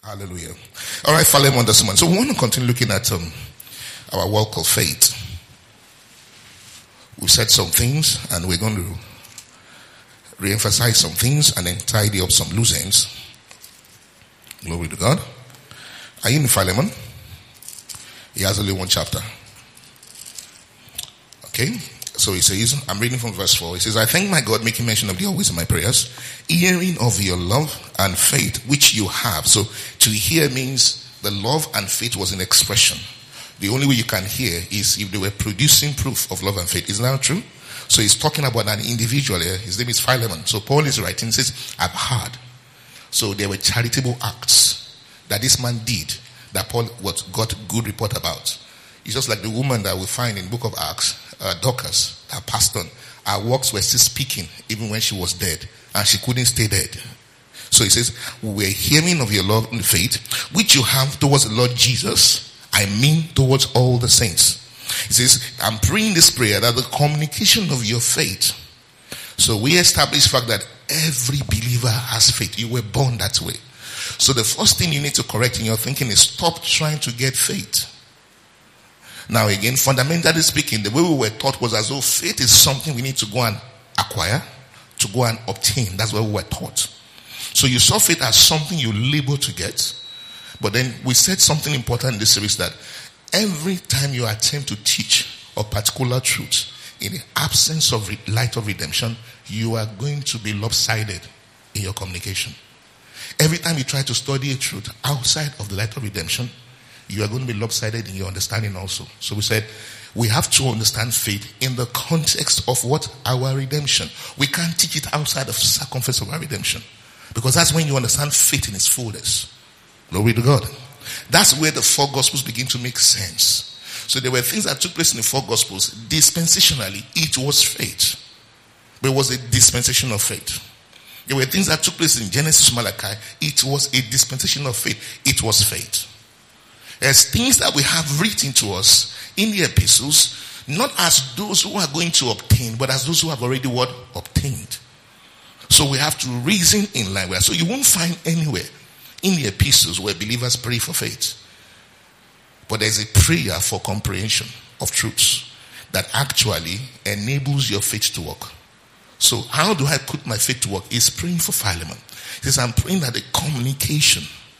Hallelujah. All right, Philemon this morning. So we want to continue looking at our walk of faith. We've said some things and we're going to re-emphasize some things and then tidy up some loose ends. Glory to God. Are you in Philemon? He has only one chapter. Okay. So he says, I'm reading from verse 4. He says, I thank my God, making mention of you always in my prayers, hearing of your love and faith which you have. So to hear means the love and faith was an expression. The only way you can hear is if they were producing proof of love and faith. Isn't that true? So he's talking about an individual here. His name is Philemon. So Paul is writing, says, I've heard. So there were charitable acts that this man did that Paul got good report about. It's just like the woman that we find in the book of Acts, Dorcas, that passed on. Her works were still speaking even when she was dead, and she couldn't stay dead. So he says, we were hearing of your love and faith, which you have towards the Lord Jesus, I mean towards all the saints. He says, I'm praying this prayer that the communication of your faith. So we establish the fact that every believer has faith. You were born that way. So the first thing you need to correct in your thinking is stop trying to get faith. Now again, fundamentally speaking, the way we were taught was as though faith is something we need to go and acquire, to go and obtain. That's what we were taught. So you saw faith as something you labor to get. But then we said something important in this series, that every time you attempt to teach a particular truth in the absence of light of redemption, you are going to be lopsided in your communication. Every time you try to study a truth outside of the light of redemption, you are going to be lopsided in your understanding also. So we said we have to understand faith in the context of what? Our redemption. We can't teach it outside of circumference of our redemption, because that's when you understand faith in its fullness. Glory to God. That's where the four gospels begin to make sense. So there were things that took place in the four gospels. Dispensationally, it was faith. But it was a dispensation of faith. There were things that took place in Genesis, Malachi. It was a dispensation of faith. It was faith. There's things that we have written to us in the epistles, not as those who are going to obtain, but as those who have already what? Obtained. So we have to reason in line with that. So you won't find anywhere in the epistles where believers pray for faith. But there's a prayer for comprehension of truths that actually enables your faith to work. So how do I put my faith to work? Is praying for Philemon. He says, I'm praying that the communication.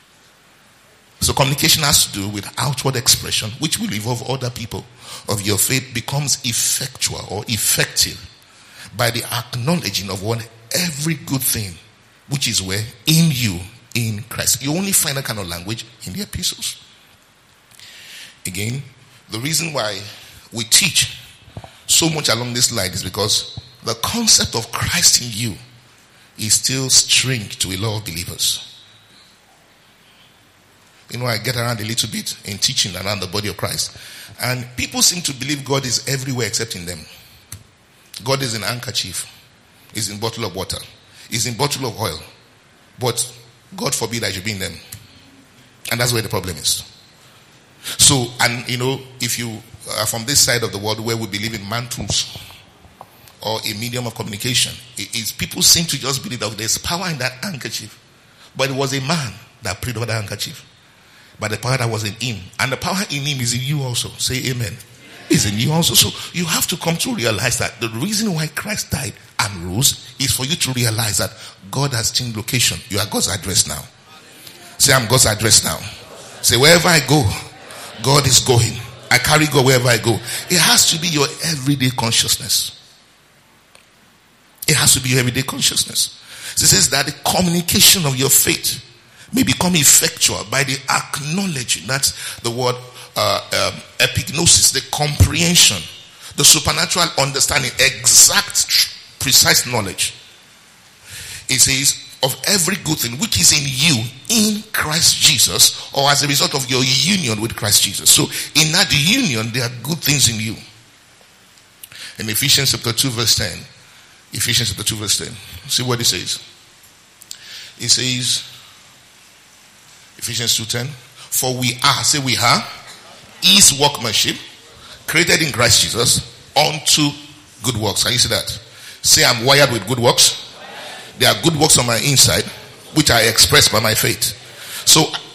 So communication has to do with outward expression, which will involve other people, of your faith becomes effectual or effective by the acknowledging of what? Every good thing, which is where? In you, in Christ. You only find that kind of language in the epistles. Again, the reason why we teach so much along this line is because the concept of Christ in you is still strange to a lot of believers. You know, I get around a little bit in teaching around the body of Christ, and people seem to believe God is everywhere except in them. God is in handkerchief, is in bottle of water, is in bottle of oil, but God forbid I should be in them. And that's where the problem is. So, and you know, if you are from this side of the world where we believe in mantles or a medium of communication, people seem to just believe that there's power in that handkerchief. But it was a man that prayed over the handkerchief. But the power that was in him, and the power in him is in you also. Say amen. Is in you also. So you have to come to realize that the reason why Christ died and rose is for you to realize that God has changed location. You are God's address now. Say, I'm God's address now. Say, wherever I go, God is going. I carry God wherever I go. It has to be your everyday consciousness. It has to be your everyday consciousness. So it says that the communication of your faith may become effectual by the acknowledging, that's the word epignosis, the comprehension, the supernatural understanding, exact, precise knowledge. It says, of every good thing which is in you, in Christ Jesus, or as a result of your union with Christ Jesus. So in that union, there are good things in you. In Ephesians chapter 2 verse 10, Ephesians chapter 2 verse 10, see what it says. It says, Ephesians 2:10, for we are, say we are, his workmanship, created in Christ Jesus, unto good works. Can you see that? Say, I'm wired with good works. There are good works on my inside, which I express by my faith. So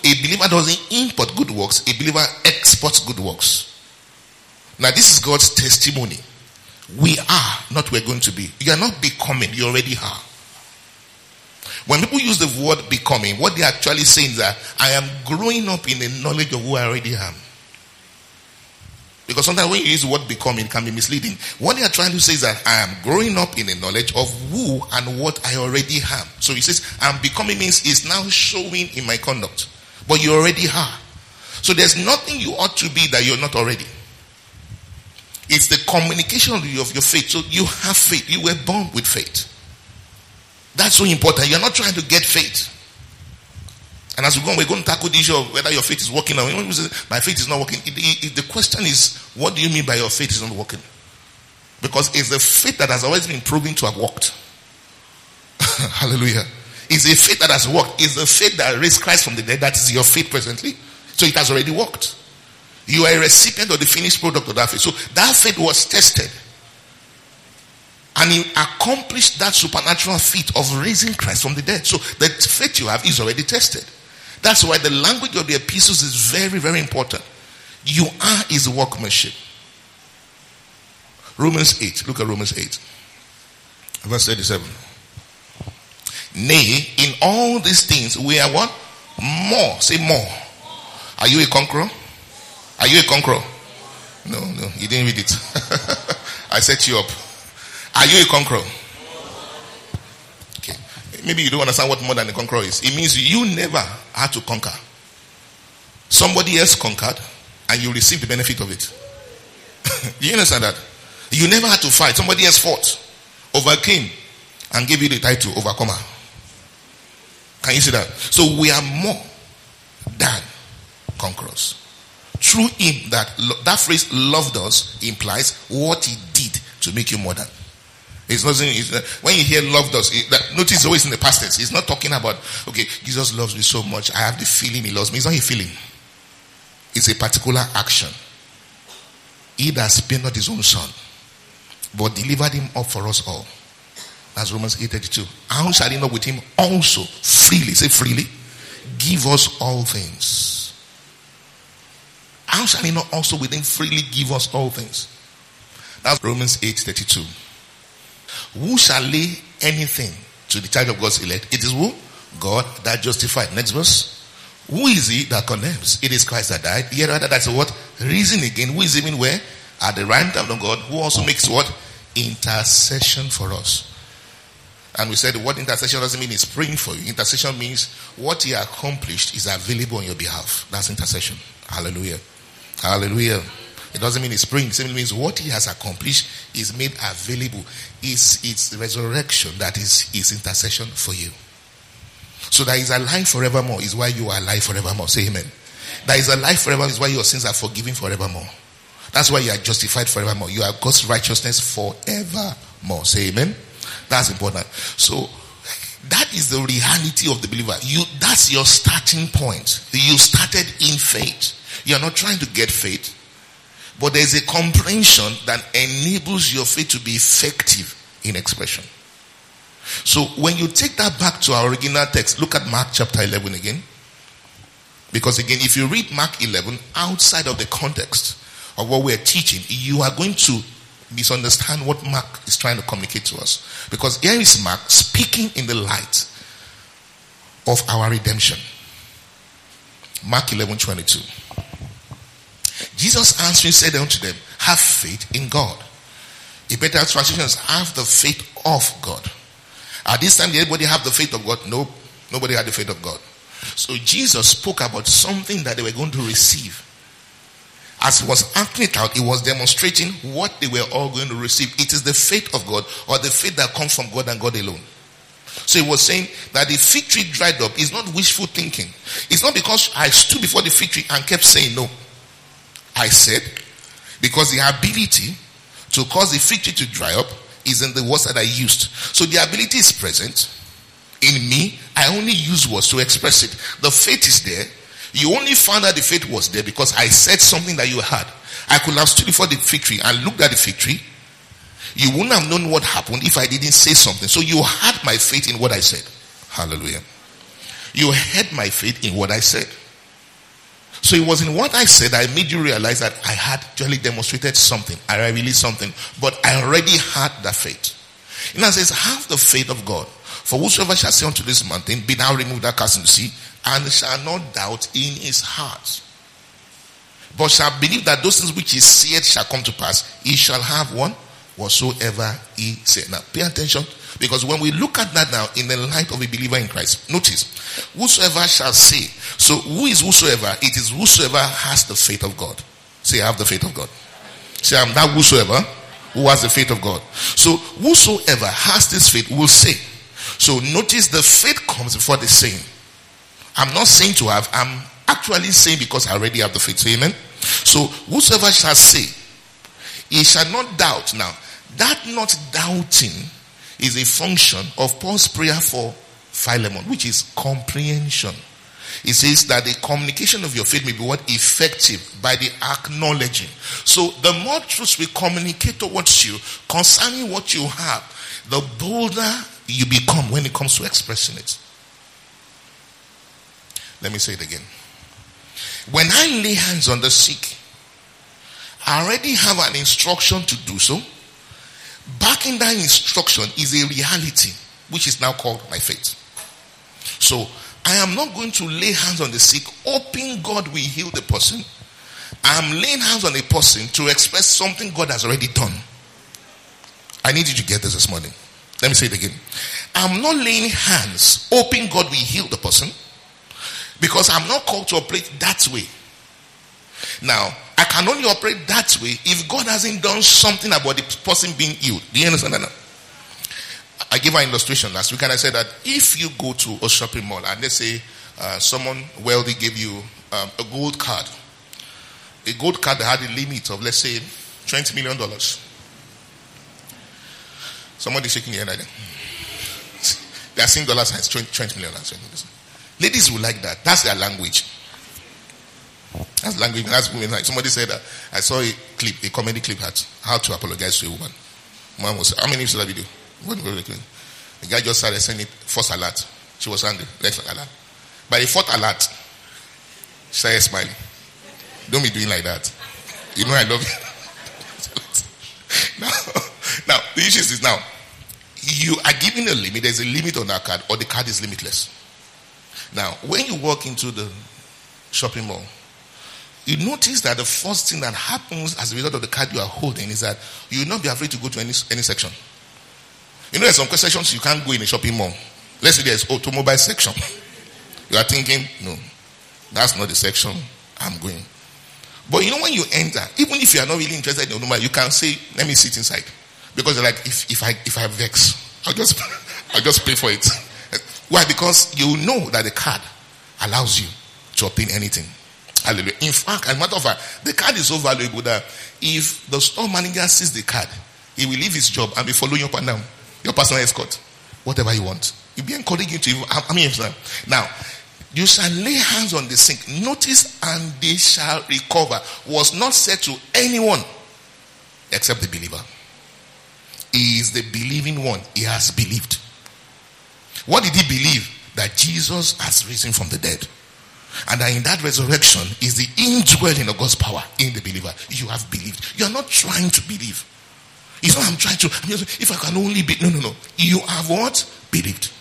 a believer doesn't import good works, a believer exports good works. Now this is God's testimony. We are not we're going to be. You are not becoming, you already are. When people use the word becoming, what they are actually saying is that I am growing up in the knowledge of who I already am. Because sometimes when you use the word becoming, it can be misleading. What they are trying to say is that I am growing up in the knowledge of who and what I already am. So he says, I'm becoming means it's now showing in my conduct. But you already are. So there's nothing you ought to be that you're not already. It's the communication of your faith. So you have faith. You were born with faith. That's so important. You're not trying to get faith. And as we go on, we're going to tackle the issue of whether your faith is working or not. My faith is not working. The question is, what do you mean by your faith is not working? Because it's the faith that has always been proven to have worked. Hallelujah. It's a faith that has worked. It's the faith that raised Christ from the dead. That is your faith presently. So it has already worked. You are a recipient of the finished product of that faith. So that faith was tested. And he accomplished that supernatural feat of raising Christ from the dead. So the faith you have is already tested. That's why the language of the epistles is very, very important. You are his workmanship. Romans 8. Look at Romans 8. Verse 37. Nay, in all these things we are what? More. Say more. Are you a conqueror? Are you a conqueror? No, you didn't read it. I set you up. Are you a conqueror? Okay. Maybe you don't understand what more than a conqueror is. It means you never had to conquer. Somebody else conquered and you received the benefit of it. Do you understand that? You never had to fight. Somebody else fought, overcame, and gave you the title overcomer. Can you see that? So we are more than conquerors. Through him, that phrase loved us implies what he did to make you more than. When you hear loved us, notice it's always in the past tense. It's not talking about, okay, Jesus loves me so much, I have the feeling he loves me. It's not a feeling. It's a particular action. He that spared not his own son, but delivered him up for us all. That's Romans 8:32. How shall he not with him also freely, say freely, give us all things? How shall he not also with him freely give us all things? That's Romans 8:32. Who shall lay anything to the charge of God's elect? It is who? God that justified. Next verse. Who is he that condemns? It is Christ that died. Yet rather that's what? Risen again. Who is even where? At the right hand of God, who also makes what? Intercession for us. And we said what intercession doesn't mean is praying for you. Intercession means what he accomplished is available on your behalf. That's intercession. Hallelujah. Hallelujah. It doesn't mean it's praying. It simply means what he has accomplished is made available. It's resurrection that is his intercession for you. So that is alive forevermore is why you are alive forevermore. Say amen. That is alive forever is why your sins are forgiven forevermore. That's why you are justified forevermore. You are God's righteousness forevermore. Say amen. That's important. So that is the reality of the believer. That's your starting point. You started in faith. You are not trying to get faith. But there is a comprehension that enables your faith to be effective in expression. So when you take that back to our original text, look at Mark chapter 11 again. Because again, if you read Mark 11 outside of the context of what we're teaching, you are going to misunderstand what Mark is trying to communicate to us. Because here is Mark speaking in the light of our redemption. Mark 11:22. Jesus answering said unto them, have faith in God. A better translation is have the faith of God. At this time, did anybody have the faith of God? No, nobody had the faith of God. So Jesus spoke about something that they were going to receive. As he was acting it out, he was demonstrating what they were all going to receive. It is the faith of God, or the faith that comes from God and God alone. So he was saying that the fig tree dried up is not wishful thinking. It's not because I stood before the fig tree and kept saying no. I said, because the ability to cause the fig tree to dry up is in the words that I used. So the ability is present in me. I only use words to express it. The faith is there. You only found out the faith was there because I said something that you had. I could have stood before the fig tree and looked at the fig tree. You wouldn't have known what happened if I didn't say something. So you had my faith in what I said. Hallelujah. You had my faith in what I said. So it was in what I said that I made you realize that I had actually demonstrated something. I released something. But I already had that faith. And it says, have the faith of God. For whosoever shall say unto this mountain, be now removed, that cast into the sea, and shall not doubt in his heart, but shall believe that those things which he said shall come to pass, he shall have one whatsoever he said. Now pay attention, because when we look at that now in the light of a believer in Christ, notice, whosoever shall say. So who is whosoever? It is whosoever has the faith of God. Say, I have the faith of God. Say, I'm that whosoever who has the faith of God. So whosoever has this faith will say. So notice the faith comes before the saying. I'm not saying to have, I'm actually saying because I already have the faith. Say amen. So whosoever shall say, he shall not doubt. Now, that not doubting is a function of Paul's prayer for Philemon, which is comprehension. It says that the communication of your faith may be what? Effective by the acknowledging. So the more truths we communicate towards you concerning what you have, the bolder you become when it comes to expressing it. Let me say it again. When I lay hands on the sick, I already have an instruction to do so. Backing that instruction is a reality, which is now called my faith. So I am not going to lay hands on the sick, hoping God will heal the person. I am laying hands on a person to express something God has already done. I need you to get this morning. Let me say it again. I'm not laying hands, hoping God will heal the person, because I'm not called to operate that way. Now, I can only operate that way if God hasn't done something about the person being healed. Do you understand that now? I gave an illustration last week and I said that if you go to a shopping mall and let's say someone wealthy gave you a gold card. A gold card that had a limit of, let's say, $20 million. Somebody's shaking their head. They are seeing dollar signs, $20 million. Ladies will like that. That's their language. That's language. That's women like. Somebody said that I saw a clip, a comedy clip had how to apologize to a woman. Woman was, how many of you saw that video? The guy just started sending first alert. She was angry. Next alert. By the fourth alert, she started smiling. Don't be doing like that. You know I love you. Now the issue is now, you are given a limit. There's a limit on that card, or the card is limitless. Now, when you walk into the shopping mall, you notice that the first thing that happens as a result of the card you are holding is that you will not be afraid to go to any section. You know, there's some sections you can't go in a shopping mall. Let's say there's automobile section. You are thinking, no, that's not the section I'm going. But you know, when you enter, even if you are not really interested in automobile, you can say, let me sit inside. Because you're like, if I vex, I'll just pay for it. Why? Because you know that the card allows you to obtain anything. Hallelujah. In fact, as a matter of fact, the card is so valuable that if the store manager sees the card, he will leave his job and be following you up and down. Your personal escort. Whatever you want. He'll be encouraging you to. Now, you shall lay hands on the sick. Notice, and they shall recover. Was not said to anyone except the believer. He is the believing one. He has believed. What did he believe? That Jesus has risen from the dead. And that in that resurrection is the indwelling of God's power in the believer. You have believed. You are not trying to believe. It's not I'm trying to, if I can only be, no. You have what? Believed.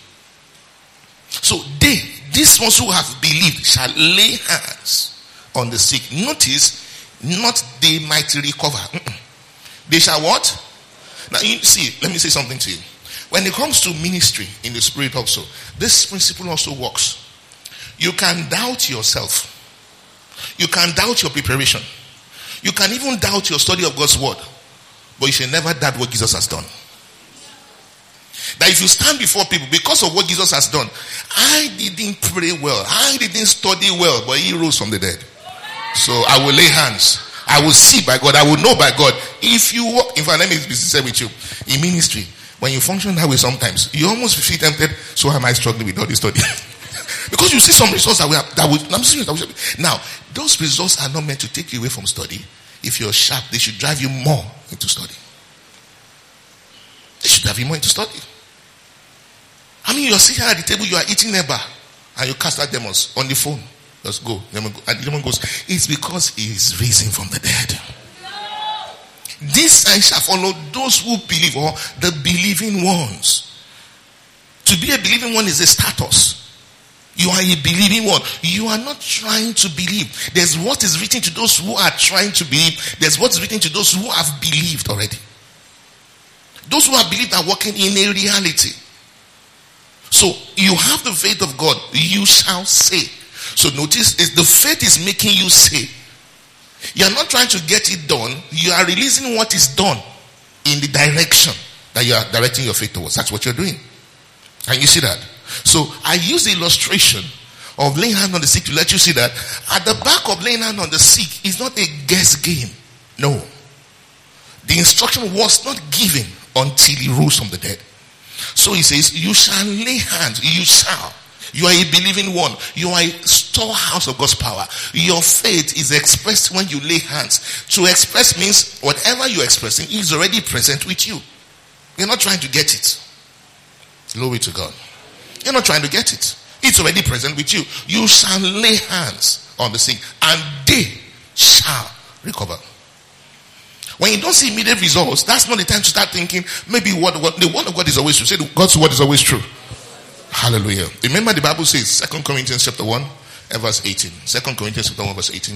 So these ones who have believed shall lay hands on the sick. Notice, not they might recover. They shall what? Now you see, let me say something to you. When it comes to ministry in the spirit also, this principle also works. You can doubt yourself. You can doubt your preparation. You can even doubt your study of God's word. But you should never doubt what Jesus has done. That if you stand before people because of what Jesus has done, I didn't pray well, I didn't study well, but he rose from the dead. So I will lay hands. I will see by God. I will know by God. If you walk, in fact, let me be sincere with you. In ministry, when you function that way sometimes, you almost feel tempted. So am I struggling with all this study? Because you see some results I'm serious. Now, those results are not meant to take you away from study. If you're sharp, they should drive you more into study. They should drive you more into study. I mean, you're sitting at the table, you are eating neighbor, and you cast out demons on the phone. Just go. And the demon goes, it's because he is risen from the dead. This sign shall follow those who believe, or the believing ones. To be a believing one is a status. You are a believing one. You are not trying to believe. There's what is written to those who are trying to believe. There's what is written to those who have believed already. Those who have believed are walking in a reality. So you have the faith of God. You shall say. So notice, the faith is making you say. You are not trying to get it done. You are releasing what is done in the direction that you are directing your faith towards. That's what you're doing. Can you see that? So I use the illustration of laying hand on the sick to let you see that at the back of laying hand on the sick is not a guess game. No. The instruction was not given until he rose from the dead. So he says, you shall lay hands. You shall. You are a believing one. You are a storehouse of God's power. Your faith is expressed when you lay hands. To express means whatever you're expressing is already present with you. You're not trying to get it. Glory to God. You're not trying to get it. It's already present with you. You shall lay hands on the sick and they shall recover. When you don't see immediate results, that's not the time to start thinking maybe what the word of God is always true. Say God's word is always true. Hallelujah. Remember the Bible says 2 Corinthians chapter 1 and verse 18. 2 Corinthians chapter 1 verse 18.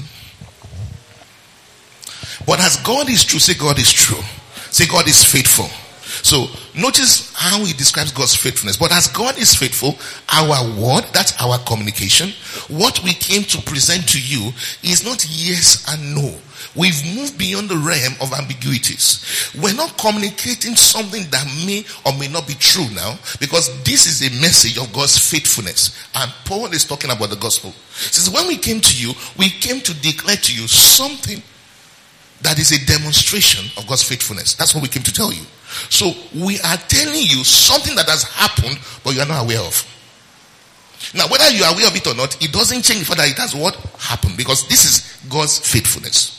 But as God is true, say God is true. Say God is faithful. So notice how he describes God's faithfulness. But as God is faithful, our word, that's our communication, what we came to present to you is not yes and no. We've moved beyond the realm of ambiguities. We're not communicating something that may or may not be true now, because this is a message of God's faithfulness. And Paul is talking about the gospel. He says, when we came to you, we came to declare to you something that is a demonstration of God's faithfulness. That's what we came to tell you. So we are telling you something that has happened, but you are not aware of. Now, whether you are aware of it or not, it doesn't change the fact that it has what happened, because this is God's faithfulness.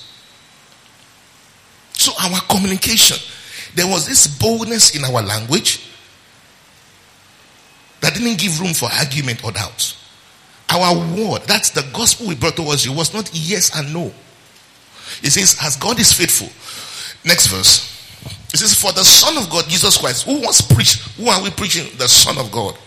So our communication, there was this boldness in our language that didn't give room for argument or doubt. Our word, that's the gospel we brought towards you, was not yes and no. It says, as God is faithful. Next verse. It says, for the Son of God, Jesus Christ, who was preached. Who are we preaching? The Son of God.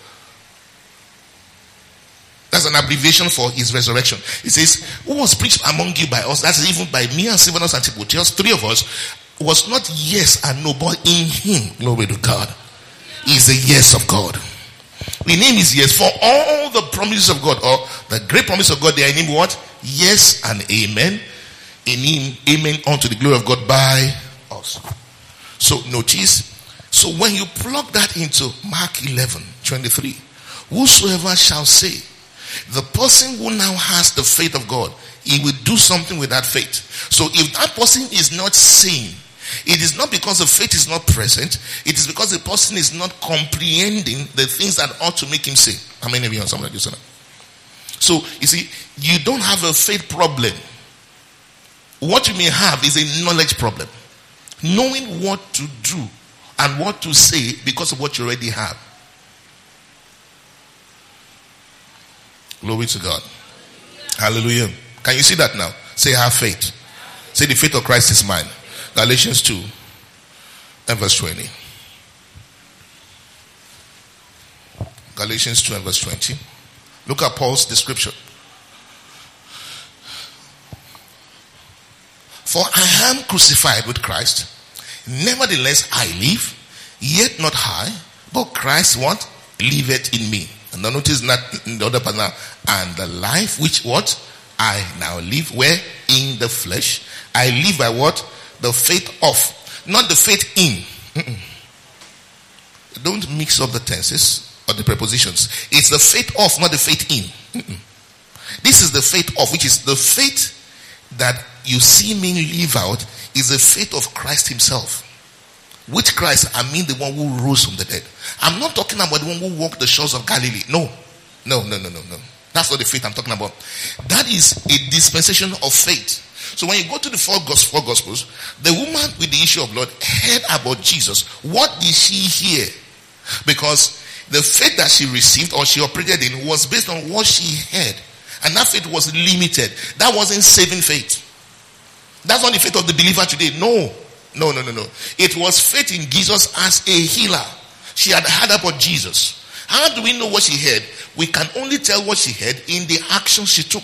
That's an abbreviation for his resurrection. It says, who was preached among you by us, that's even by me and Silvanus and Timotheus, three of us, was not yes and no, but in him, glory to God, is the yes of God. In him is yes. For all the promises of God, or the great promise of God, they are in him what? Yes and amen. In him, amen, unto the glory of God by us. So notice, so when you plug that into Mark 11:23, whosoever shall say, the person who now has the faith of God, he will do something with that faith. So if that person is not saying, it is not because the faith is not present, it is because the person is not comprehending the things that ought to make him say. How many of you on something like this? So you see, you don't have a faith problem. What you may have is a knowledge problem. Knowing what to do and what to say because of what you already have. Glory to God. Hallelujah. Can you see that now? Say, I have faith. Say, the faith of Christ is mine. Galatians 2 and verse 20. Galatians 2 and verse 20. Look at Paul's description. For I am crucified with Christ. Nevertheless I live, yet not I, but Christ what? Liveth in me. And now notice that in the other part now. And the life which what? I now live, where? In the flesh. I live by what? The faith of. Not the faith in. Don't mix up the tenses or the prepositions. It's the faith of, not the faith in. This is the faith of, which is the faith that you see me live out, is the faith of Christ himself. Which Christ? I mean the one who rose from the dead. I'm not talking about the one who walked the shores of Galilee. No. That's not the faith I'm talking about. That is a dispensation of faith. So when you go to the four gospels, the woman with the issue of blood heard about Jesus. What did she hear? Because the faith that she received or she operated in was based on what she heard. And that faith was limited. That wasn't saving faith. That's not the faith of the believer today. No. It was faith in Jesus as a healer. She had heard about Jesus. How do we know what she heard? We can only tell what she heard in the action she took.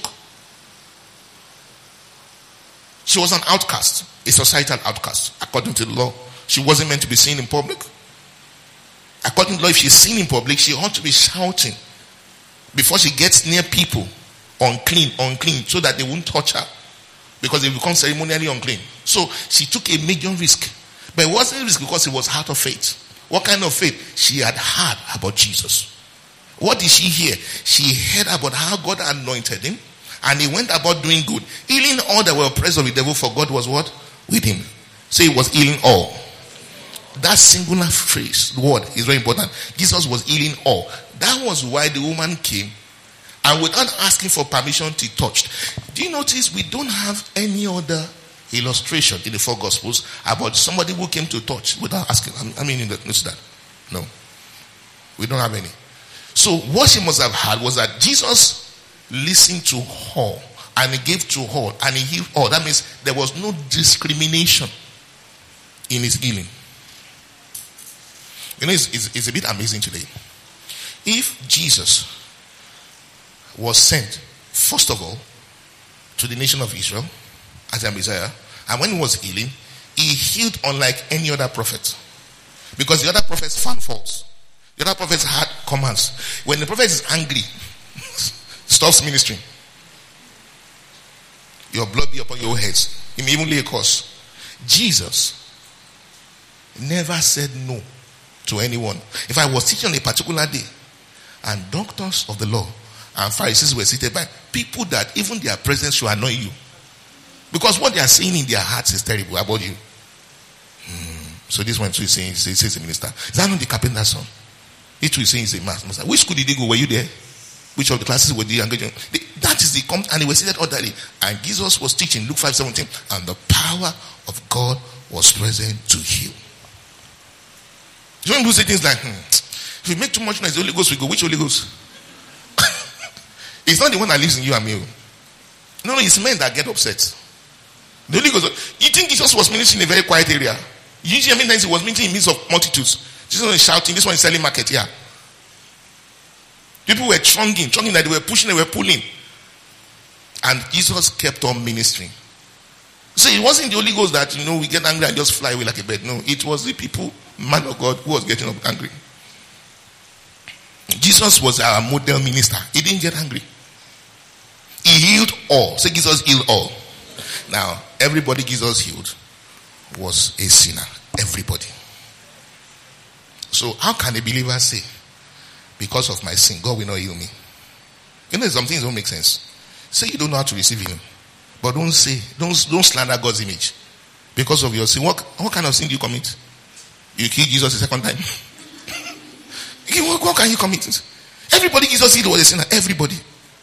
She was an outcast, a societal outcast. According to the law, she wasn't meant to be seen in public. According to the law, if she's seen in public, she ought to be shouting before she gets near people, unclean, so that they won't touch her, because they become ceremonially unclean. So she took a major risk, but it wasn't a risk because it was heart of faith. What kind of faith? She had heard about Jesus. What did she hear? She heard about how God anointed him, and he went about doing good, healing all that were oppressed of the devil, for God was what? With him. So he was healing all. That singular phrase, word, is very important. Jesus was healing all. That was why the woman came, and without asking for permission, she touched. Do you notice we don't have any other illustration in the four Gospels about somebody who came to touch without asking? Notice that. No. We don't have any. So what she must have had was that Jesus listened to her, and he gave to her, and he healed her. That means there was no discrimination in his healing. You know, it's a bit amazing today. If Jesus was sent, first of all, to the nation of Israel as a Messiah, and when he was healing, he healed unlike any other prophet. Because the other prophets found faults. The other prophets had commands. When the prophet is angry, stops ministering. Your blood be upon your heads. He may even lay a curse. Jesus never said no to anyone. If I was teaching on a particular day, and doctors of the law and Pharisees were seated by people that even their presence should annoy you, because what they are saying in their hearts is terrible about you. So this one too is saying, says a minister, is that not the carpenter's son? He too is saying he's a master. Which school did they go? Were you there? Which of the classes were they engaging? That is the comment, and they were seated orderly. And Jesus was teaching, Luke 5:17, and the power of God was present to heal. Some people say things like, if we make too much noise, the Holy Ghost will go. Which Holy Ghost? It's not the one that lives in you and me. No, it's men that get upset. The Holy Ghost. You think Jesus was ministering in a very quiet area? Usually, many times he was ministering in the midst of multitudes. Jesus was shouting. This one is selling market here. People were chonging that they were pushing, they were pulling. And Jesus kept on ministering. So it wasn't the Holy Ghost that, we get angry and just fly away like a bird. No, it was the people, man of God, who was getting up angry. Jesus was our model minister. He didn't get angry. He healed all. Say Jesus healed all. Now, everybody Jesus healed was a sinner. Everybody. So how can a believer say, because of my sin, God will not heal me? Some things don't make sense. Say you don't know how to receive healing, but don't slander God's image because of your sin. What kind of sin do you commit? You killed Jesus a second time. What can you commit? Everybody Jesus healed was a sinner. Everybody.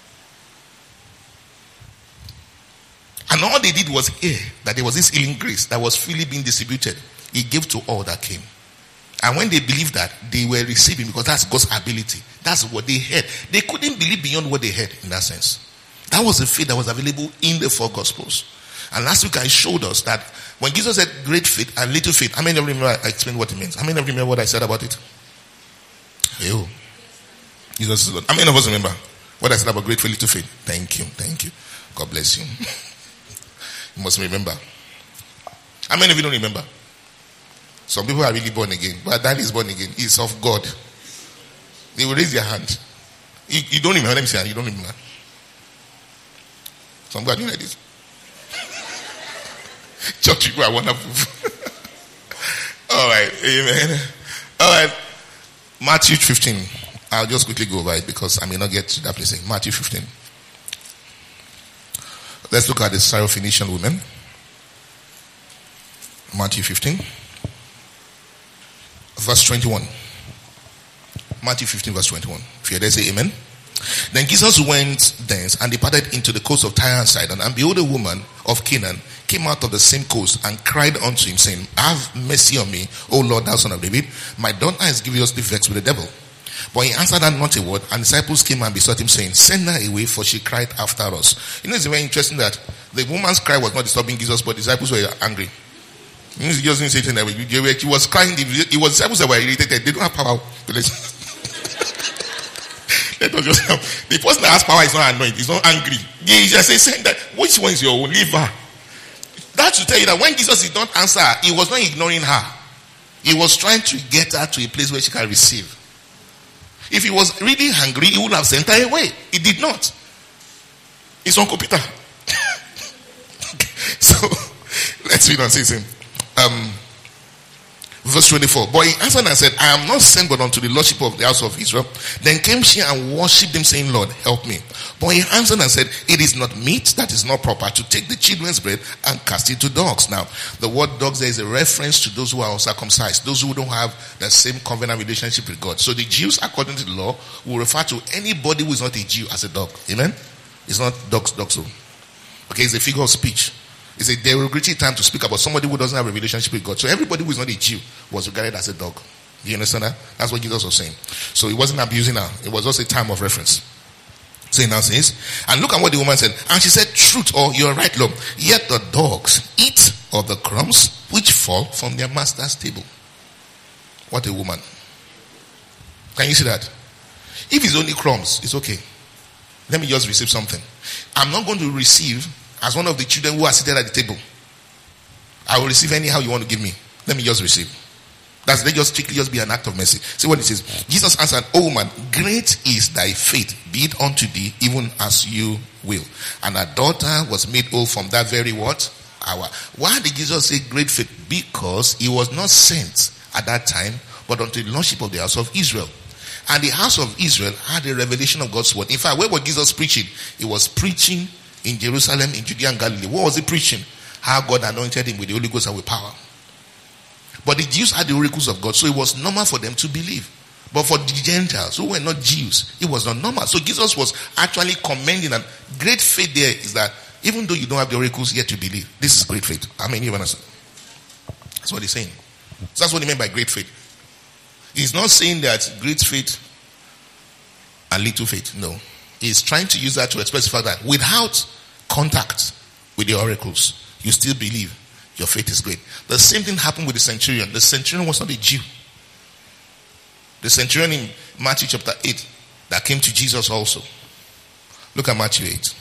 And all they did was hear that there was this healing grace that was freely being distributed. He gave to all that came. And when they believed that, they were receiving, because that's God's ability. That's what they heard. They couldn't believe beyond what they heard in that sense. That was the faith that was available in the four Gospels. And last week I showed us that when Jesus said great faith and little faith, how many of you remember I explained what it means? How many of you remember what I said about it? You. Jesus is Lord. How many of us remember what I said about great faith, little faith? Thank you. God bless you. You must remember. How many of you don't remember? Some people are really born again, but that is born again. It's of God. They will raise their hand. You don't remember. Let me say, you don't remember. Some God, you like this. Church people are wonderful. All right, amen. All right, Matthew 15. I'll just quickly go over it because I may not get to that place. Matthew 15. Let's look at the Syrophoenician woman. Matthew 15. Verse 21. Matthew 15 verse 21. If you're there, say amen. Then Jesus went thence and departed into the coast of Tyre and Sidon. And behold, a woman of Canaan came out of the same coast and cried unto him, saying, have mercy on me, O Lord, thou son of David. My daughter is grievously vexed with the devil. But he answered her not a word, and disciples came and besought him, saying, send her away, for she cried after us. You know, it's very interesting that the woman's cry was not disturbing Jesus, but disciples were angry. You know, Jesus didn't say anything that way. He was crying. It was disciples that were irritated. They don't have power. The person that has power is not annoyed. He's not angry. He just saying that, which one is your own? Leave her. That should tell you that when Jesus did not answer her, he was not ignoring her. He was trying to get her to a place where she can receive. If he was really hungry, he would have sent her away. He did not. It's Uncle Peter. So, let's read on. Verse 24. But he answered and said, I am not sent but unto the lordship of the house of Israel. Then came she and worshipped him, saying, Lord, help me. But he answered and said, it is not meet, that is not proper, to take the children's bread and cast it to dogs. Now, the word dogs there is a reference to those who are uncircumcised, those who don't have the same covenant relationship with God. So the Jews, according to the law, will refer to anybody who is not a Jew as a dog. Amen? It's not dogs. Okay, it's a figure of speech. It's a derogatory time to speak about somebody who doesn't have a relationship with God. So everybody who is not a Jew was regarded as a dog. Do you understand that? That's what Jesus was saying. So he wasn't abusing her. It was just a time of reference. So he now says, and look at what the woman said. And she said, truth, or you are right, Lord. Yet the dogs eat of the crumbs which fall from their master's table. What a woman. Can you see that? If it's only crumbs, it's okay. Let me just receive something. I'm not going to receive as one of the children who are seated at the table. I will receive anyhow you want to give me. Let me just receive. Let just strictly just be an act of mercy. See what it says. Jesus answered, O woman, great is thy faith, be it unto thee, even as you will. And her daughter was made whole from that very what? Hour. Why did Jesus say great faith? Because he was not sent at that time, but unto the lordship of the house of Israel. And the house of Israel had a revelation of God's word. In fact, where was Jesus preaching? He was preaching in Jerusalem, in Judea and Galilee. What was he preaching? How God anointed him with the Holy Ghost and with power. But the Jews had the oracles of God, so it was normal for them to believe. But for the Gentiles who were not Jews, it was not normal. So Jesus was actually commending them. Great faith there is that even though you don't have the oracles, yet you believe. This is great faith. I mean, you understand? That's what he's saying. So that's what he meant by great faith. He's not saying that great faith and little faith. No. He's trying to use that to express the fact that without contact with the oracles, you still believe your faith is great. The same thing happened with the centurion. The centurion was not a Jew. The centurion in Matthew chapter 8 that came to Jesus also. Look at Matthew 8.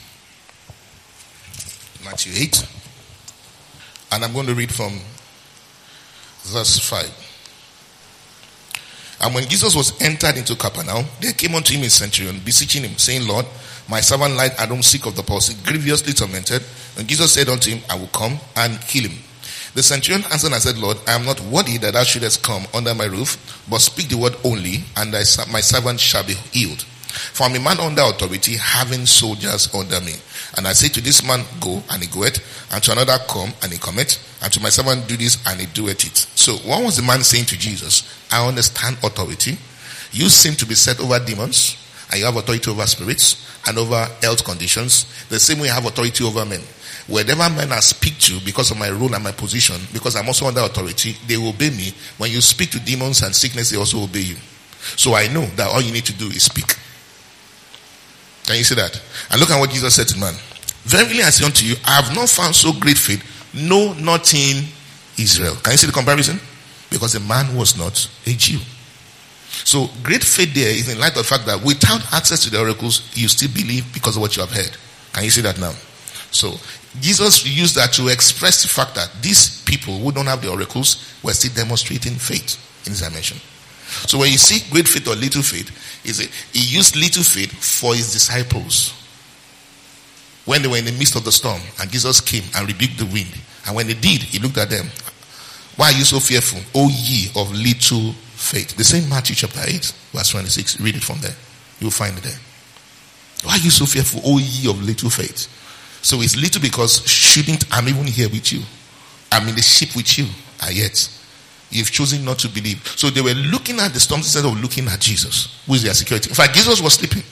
Matthew 8. And I'm going to read from verse 5. And when Jesus was entered into Capernaum, there came unto him a centurion, beseeching him, saying, Lord, my servant lieth at home sick of the palsy, grievously tormented. And Jesus said unto him, I will come and heal him. The centurion answered and said, Lord, I am not worthy that thou shouldest come under my roof, but speak the word only, and my servant shall be healed. For I am a man under authority, having soldiers under me. And I say to this man, go, and he goeth, and to another, come, and he cometh, and to my servant, do this, and he doeth it. So what was the man saying to Jesus? I understand authority. You seem to be set over demons, and you have authority over spirits, and over health conditions. The same way I have authority over men. Wherever men I speak to, because of my role and my position, because I'm also under authority, they will obey me. When you speak to demons and sickness, they also obey you. So I know that all you need to do is speak. Can you see that? And look at what Jesus said to the man. Verily I say unto you, I have not found so great faith, no, not in Israel. Can you see the comparison? Because the man was not a Jew. So great faith there is in light of the fact that without access to the oracles, you still believe because of what you have heard. Can you see that now? So Jesus used that to express the fact that these people who don't have the oracles were still demonstrating faith in this dimension. So when you see great faith or little faith, he used little faith for his disciples. When they were in the midst of the storm and Jesus came and rebuked the wind. And when they did, he looked at them. Why are you so fearful, O ye of little faith? The same Matthew chapter 8, verse 26. Read it from there. You'll find it there. Why are you so fearful, O ye of little faith? So it's little because I'm even here with you. I'm in the ship with you. And yet, you've chosen not to believe. So they were looking at the storms instead of looking at Jesus, who is their security. In fact, Jesus was sleeping.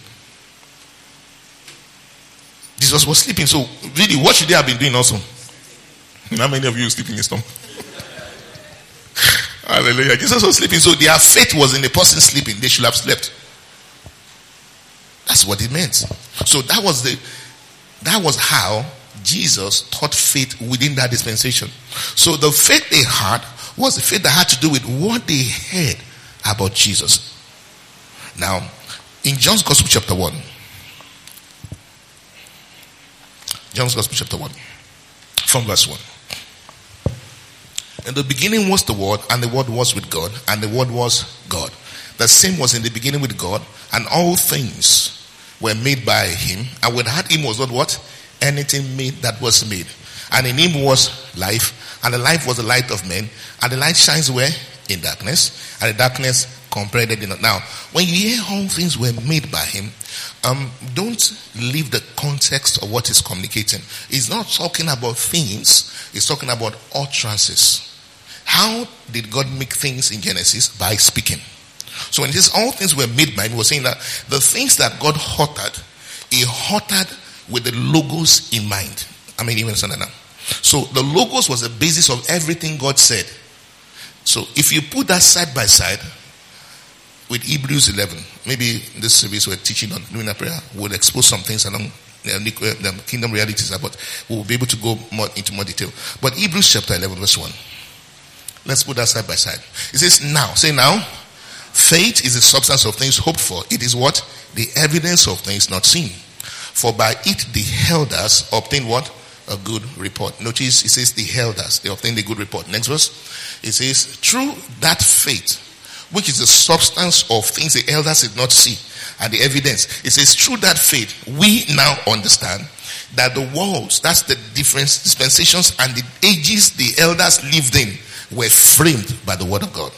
Jesus was sleeping. So really, what should they have been doing also? How many of you sleep in the storm? Hallelujah. Jesus was sleeping. So their faith was in the person sleeping. They should have slept. That's what it meant. So that was how Jesus taught faith within that dispensation. So the faith they had was the faith that had to do with what they heard about Jesus. Now, in John's Gospel chapter 1, John's Gospel chapter 1, from verse 1. In the beginning was the Word, and the Word was with God, and the Word was God. The same was in the beginning with God, and all things were made by him, and without him was not what? Anything made that was made. And in him was life, and the life was the light of men, and the light shines where? In darkness, and the darkness comprehended it. Now, when you hear all things were made by him, don't leave the context of what he's communicating. He's not talking about things, he's talking about utterances. How did God make things in Genesis? By speaking. So when it says all things were made by him, we're saying that the things that God uttered, he uttered with the logos in mind. I mean, even now. So the logos was the basis of everything God said. So if you put that side by side with Hebrews 11, maybe this service we're teaching on doing a prayer will expose some things along the kingdom realities, but we'll be able to go more into more detail. But Hebrews chapter 11 verse 1. Let's put that side by side. It says now. Say now. Faith is the substance of things hoped for. It is what? The evidence of things not seen. For by it the elders obtain what? A good report. Notice it says the elders, they obtain the good report. Next verse. It says, through that faith, which is the substance of things the elders did not see, and the evidence. It says, through that faith, we now understand that the worlds, that's the different dispensations and the ages the elders lived in, were framed by the word of God.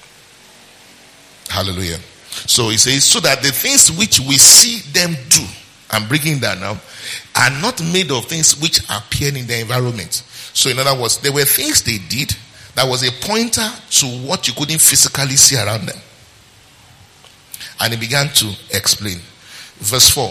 Hallelujah. So he says, so that the things which we see them do, I'm bringing that now, are not made of things which appear in the environment. So in other words, there were things they did that was a pointer to what you couldn't physically see around them. And he began to explain. Verse 4.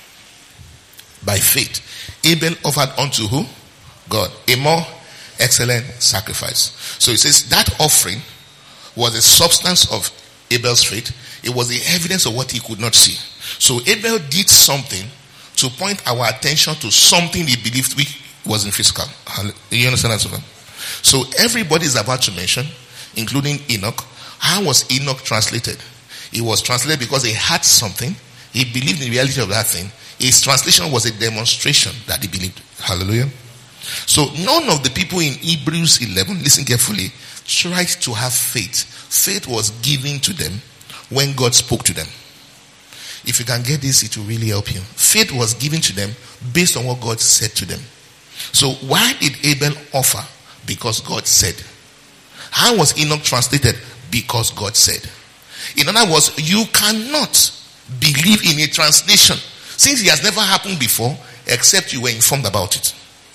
By faith, Abel offered unto who? God. A more excellent sacrifice. So he says that offering was the substance of Abel's faith. It was the evidence of what he could not see. So Abel did something to point our attention to something he believed wasn't physical. You understand that? So everybody is about to mention, including Enoch. How was Enoch translated? He was translated because he had something. He believed in the reality of that thing. His translation was a demonstration that he believed. Hallelujah. So none of the people in Hebrews 11, listen carefully, tried to have faith. Faith was given to them when God spoke to them. If you can get this, it will really help you. Faith was given to them based on what God said to them. So why did Abel offer? Because God said. How was Enoch translated? Because God said. In other words, you cannot believe in a translation since it has never happened before except you were informed about it.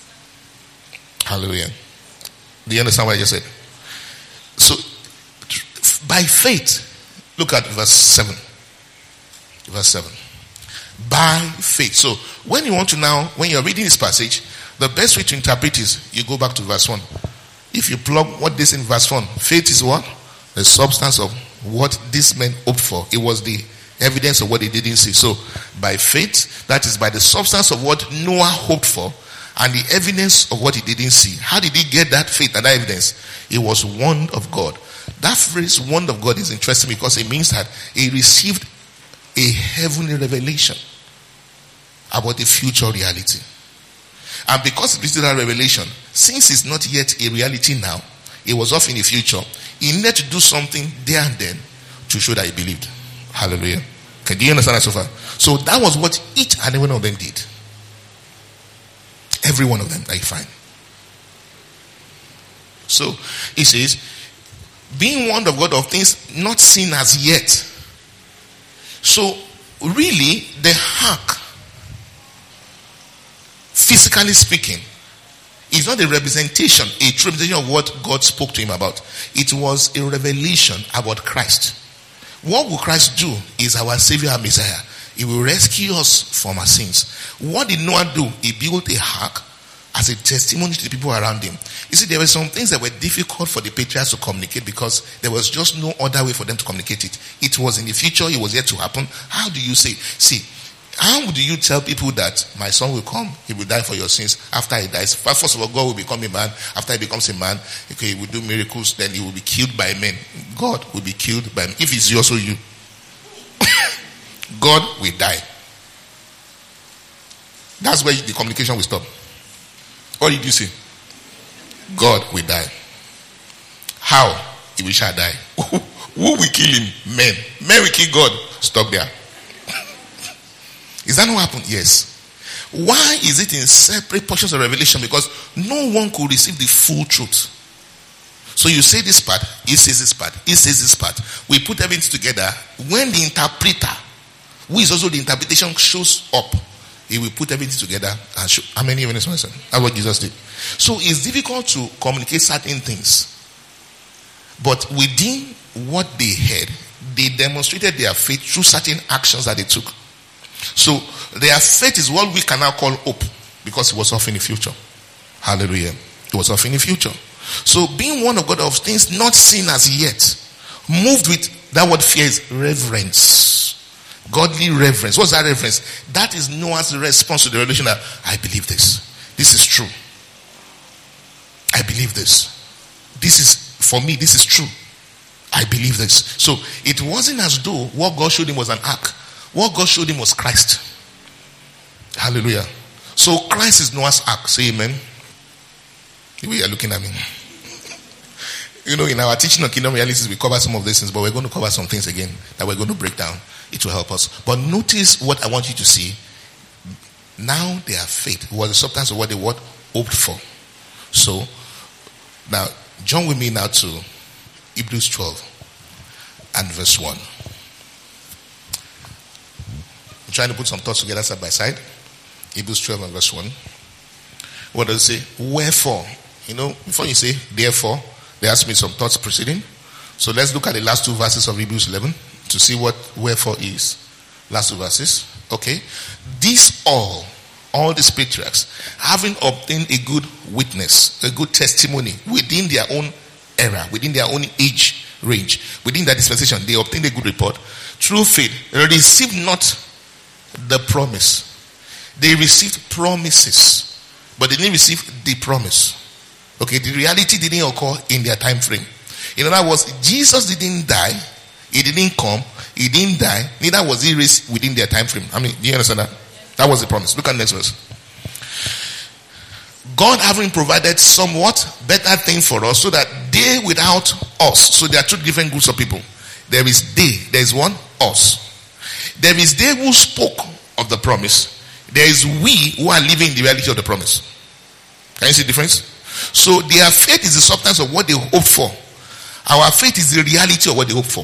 Hallelujah. Do you understand what I just said? So, by faith, look at verse 7. Verse 7. By faith. So, when you want to now, when you're reading this passage, the best way to interpret is you go back to verse 1. If you plug what this in verse 1, faith is what? The substance of what these men hoped for. It was the evidence of what they didn't see. So, by faith, that is by the substance of what Noah hoped for and the evidence of what he didn't see. How did he get that faith and that evidence? It was word of God. That phrase, word of God, is interesting because it means that he received a heavenly revelation about the future reality. And because he received that revelation, since it's not yet a reality now, it was off in the future, he needed to do something there and then to show that he believed. Hallelujah. Okay, do you understand that so far? So that was what each and every one of them did. Every one of them that you find. So he says, being warned of God of things not seen as yet. So really, the ark, physically speaking, is not a representation, a true representation of what God spoke to him about. It was a revelation about Christ. What will Christ do is our Savior and Messiah. He will rescue us from our sins. What did Noah do? He built a ark as a testimony to the people around him. You see, there were some things that were difficult for the patriarchs to communicate because there was just no other way for them to communicate it. It was in the future, it was yet to happen. How do you say? See, How do you tell people that my son will come, he will die for your sins after he dies? First of all, God will become a man. After he becomes a man, okay, he will do miracles, then he will be killed by men. God will be killed by men. If it's also you, God will die. That's where the communication will stop. What did you say? God will die. How? He shall die. Who will kill him? Men. Men will kill God. Stop there. Is that not happened? Yes. Why is it in separate portions of Revelation? Because no one could receive the full truth. So you say this part, he says this part, he says this part. We put everything together. When the interpreter, who is also the interpretation, shows up, he will put everything together and show. How many even this person? That's what Jesus did. So it's difficult to communicate certain things. But within what they heard, they demonstrated their faith through certain actions that they took. So their faith is what we can now call hope, because it was off in the future. Hallelujah. It was off in the future. So being one of God of things not seen as yet, moved with that word fear is reverence. Godly reverence. What's that reverence? That is Noah's response to the revelation that I believe this. This is true. I believe this. This is, for me, this is true. I believe this. So it wasn't as though what God showed him was an ark. What God showed him was Christ. Hallelujah. So Christ is Noah's ark. Say amen. The way you're looking at me. You know, in our teaching on kingdom realities, we cover some of these things, but we're going to cover some things again that we're going to break down. It will help us. But notice what I want you to see. Now their faith was the substance of what they hoped for. So, now, join with me now to Hebrews 12 and verse 1. I'm trying to put some thoughts together side by side. Hebrews 12 and verse 1. What does it say? Wherefore. You know, before you say therefore, there has to be some thoughts preceding. So let's look at the last two verses of Hebrews 11 to see what wherefore is. Last two verses. Okay. These all these patriarchs, having obtained a good witness, a good testimony within their own era, within their own age range, within that dispensation, they obtained a good report. Through faith, received not the promise. They received promises, but they didn't receive the promise. Okay, the reality didn't occur in their time frame. In other words, Jesus didn't die, he didn't come, he didn't die, neither was he raised within their time frame. I mean, do you understand that? That was the promise. Look at the next verse. God having provided somewhat better thing for us, so that they without us, so there are two different groups of people. There is they, there is one, us. There is they who spoke of the promise. There is we who are living in the reality of the promise. Can you see the difference? So their faith is the substance of what they hope for. Our faith is the reality of what they hope for.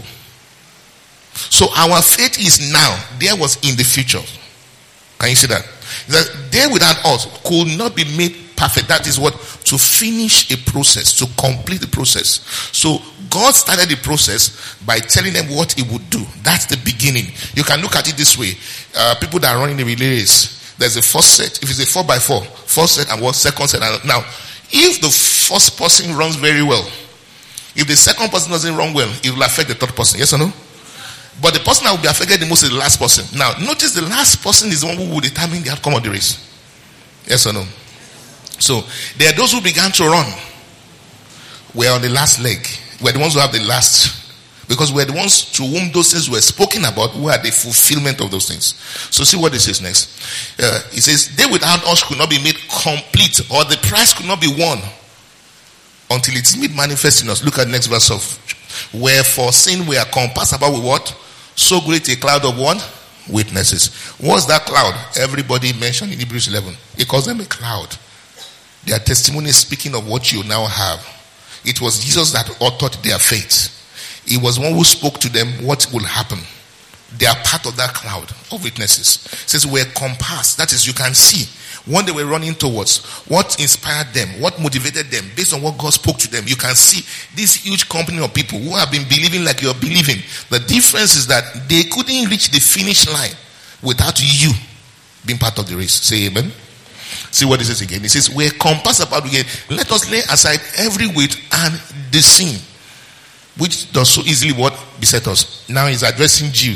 So our faith is now. There was in the future. Can you see that? That they without us could not be made perfect. That is what? To finish a process, to complete the process. So God started the process by telling them what he would do. That's the beginning. You can look at it this way. People that are running the relay race, there's a first set. If it's a 4x4, first set and what? Second set. Now, if the first person runs very well, if the second person doesn't run well, it will affect the third person. Yes or no? But the person that will be affected the most is the last person. Now, notice the last person is the one who will determine the outcome of the race. Yes or no? So, there are those who began to run. We're on the last leg. We're the ones who have the last. Because we're the ones to whom those things were spoken about, who are the fulfillment of those things. So, see what it says next. It says, they without us could not be made complete, or the price could not be won until it is made manifest in us. Look at the next verse of, wherefore sin we are compassed about with what? So great a cloud of what? Witnesses. What's that cloud? Everybody mentioned in Hebrews 11. He calls them a cloud. Their testimony is speaking of what you now have. It was Jesus that authored their faith. He was one who spoke to them what will happen. They are part of that cloud of witnesses. It says we're compassed. That is, you can see what they were running towards, what inspired them, what motivated them based on what God spoke to them. You can see this huge company of people who have been believing like you're believing. The difference is that they couldn't reach the finish line without you being part of the race. Say amen. See what it says again. It says we're compassed about again. Let us lay aside every weight and the sin which does so easily what beset us. Now he's addressing Jews.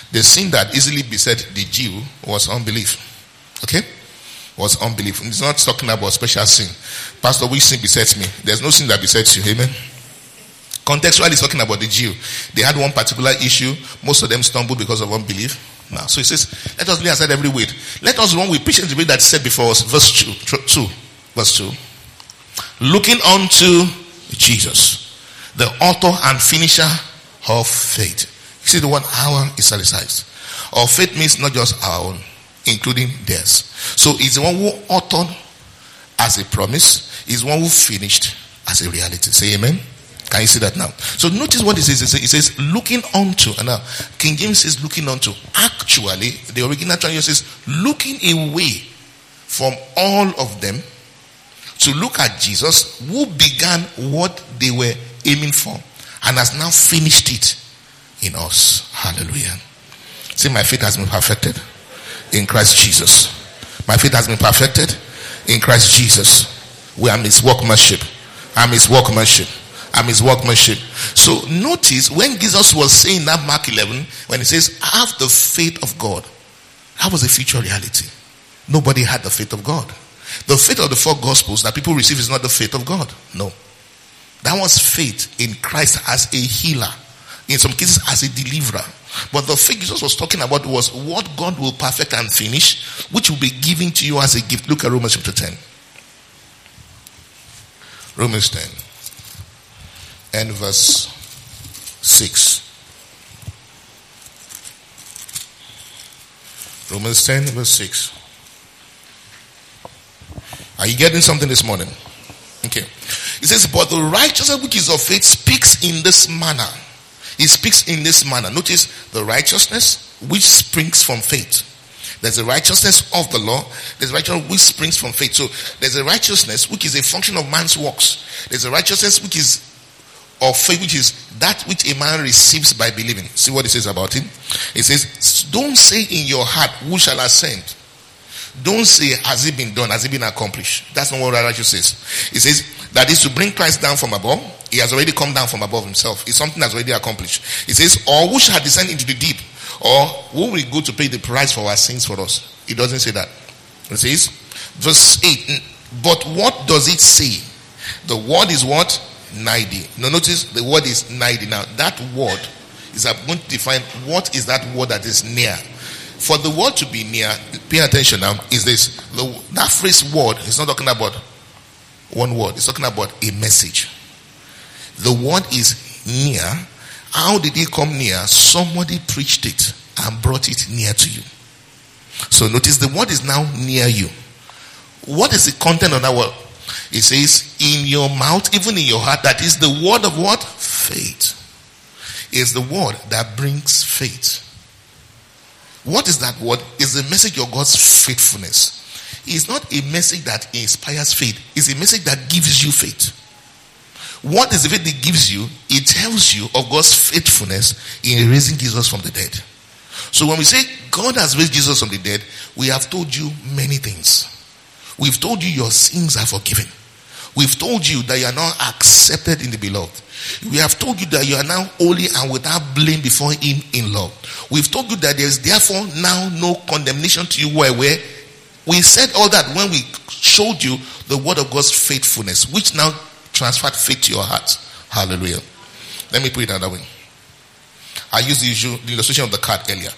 The sin that easily beset the Jew was unbelief. Okay? Was unbelief. It's not talking about special sin. Pastor, which sin besets me? There's no sin that besets you. Amen? Contextually, it's talking about the Jew. They had one particular issue. Most of them stumbled because of unbelief. Now, so he says, let us lay aside every weight. Let us run with patience the way that said before us. Verse 2. Verse 2. Looking unto Jesus, the author and finisher of faith. You see the word our is salicized. Our faith means not just our own, including theirs. So it's the one who authored as a promise, is one who finished as a reality. Say amen. Can you see that now? So notice what it says. It says looking unto. And now King James says looking unto. Actually, the original translation says looking away from all of them to look at Jesus, who began what they were aiming for and has now finished it in us. Hallelujah. See, my faith has been perfected in Christ Jesus. My faith has been perfected in Christ Jesus. We are his workmanship. I'm his workmanship. I'm his workmanship. So notice when Jesus was saying that Mark 11, when he says, have the faith of God, that was a future reality. Nobody had the faith of God. The faith of the four gospels that people receive is not the faith of God. No. That was faith in Christ as a healer. In some cases as a deliverer. But the faith Jesus was talking about was what God will perfect and finish, which will be given to you as a gift. Look at Romans chapter 10. Romans 10. And verse 6. Romans 10 verse 6. Are you getting something this morning? Okay. It says, but the righteousness which is of faith speaks in this manner. It speaks in this manner. Notice the righteousness which springs from faith. There's a righteousness of the law. There's a righteousness which springs from faith. So there's a righteousness which is a function of man's works. There's a righteousness which is of faith, which is that which a man receives by believing. See what it says about him? It says, don't say in your heart, who shall ascend? Don't say, has it been done? Has it been accomplished? That's not what righteousness says. It says, that is to bring Christ down from above. He has already come down from above himself. It's something that's already accomplished. It says, or who shall descend into the deep? Or who will go to pay the price for our sins for us? It doesn't say that. It says, verse 8, but what does it say? The word is what? Nigh thee. Now notice the word is nigh thee. Now that word is, I'm going to define what is that word that is near. For the word to be near, pay attention now, is this. That phrase word is not talking about one word. It's talking about a message. The word is near. How did it come near? Somebody preached it and brought it near to you. So notice the word is now near you. What is the content of that word? It says, in your mouth, even in your heart. That is the word of what? Faith. Is the word that brings faith. What is that word? It's the message of God's faithfulness. It's not a message that inspires faith. It's a message that gives you faith. What is the faith it gives you? It tells you of God's faithfulness in raising Jesus from the dead. So when we say God has raised Jesus from the dead, we have told you many things. We've told you your sins are forgiven. We've told you that you are now accepted in the beloved. We have told you that you are now holy and without blame before him in love. We've told you that there is therefore now no condemnation to you where we said all that when we showed you the word of God's faithfulness, which now transferred faith to your heart. Hallelujah. Let me put it another way. I used the illustration of the car earlier.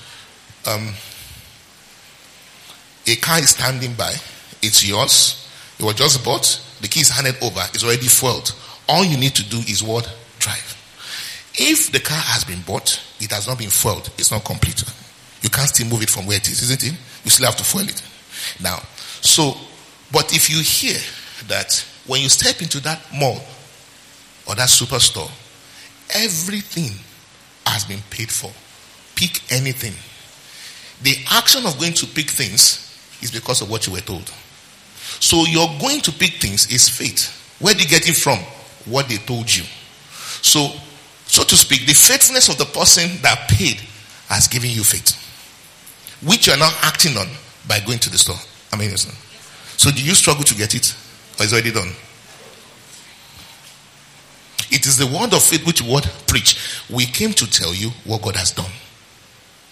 A car is standing by. It's yours. It was just bought. The key is handed over. It's already fueled. All you need to do is what? Drive. If the car has been bought, it has not been fueled. It's not complete. You can't still move it from where it is, isn't it? You still have to fuel it. Now, but if you hear that when you step into that mall or that superstore, everything has been paid for. Pick anything. The action of going to pick things is because of what you were told. So your going to pick things is faith. Where do you get it from? What they told you. So to speak, the faithfulness of the person that paid has given you faith, which you are now acting on by going to the store. I mean, so do you struggle to get it? Or is it already done? It is the word of faith which word preach. We came to tell you what God has done.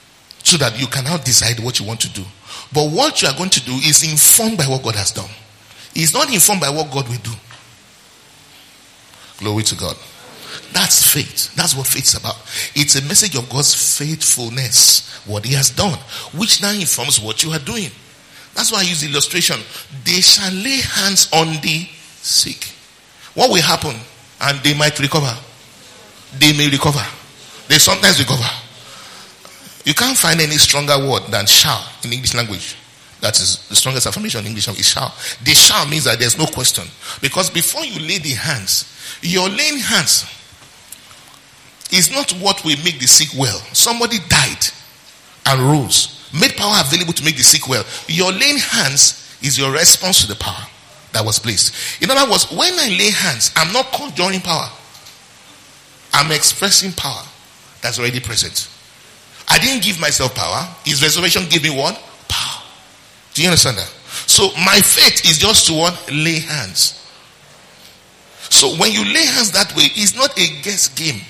so that you can now decide what you want to do. But what you are going to do is informed by what God has done. It's not informed by what God will do. Glory to God. That's faith. That's what faith is about. It's a message of God's faithfulness, what he has done, which now informs what you are doing. That's why I use the illustration. They shall lay hands on the sick. What will happen? And they might recover. They may recover. They sometimes recover. You can't find any stronger word than shall in English language. That is the strongest affirmation in English is shall. The shall means that there's no question. Because before you lay the hands, your laying hands is not what will make the sick well. Somebody died and rose, made power available to make the sick well. Your laying hands is your response to the power that was placed. In other words, when I lay hands, I'm not conjuring power. I'm expressing power that's already present. I didn't give myself power. His resurrection gave me what? Power. Do you understand that? So my faith is just to what? Lay hands. So when you lay hands that way, it's not a guess game.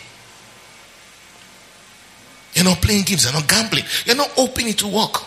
You're not playing games. You're not gambling. You're not opening to work.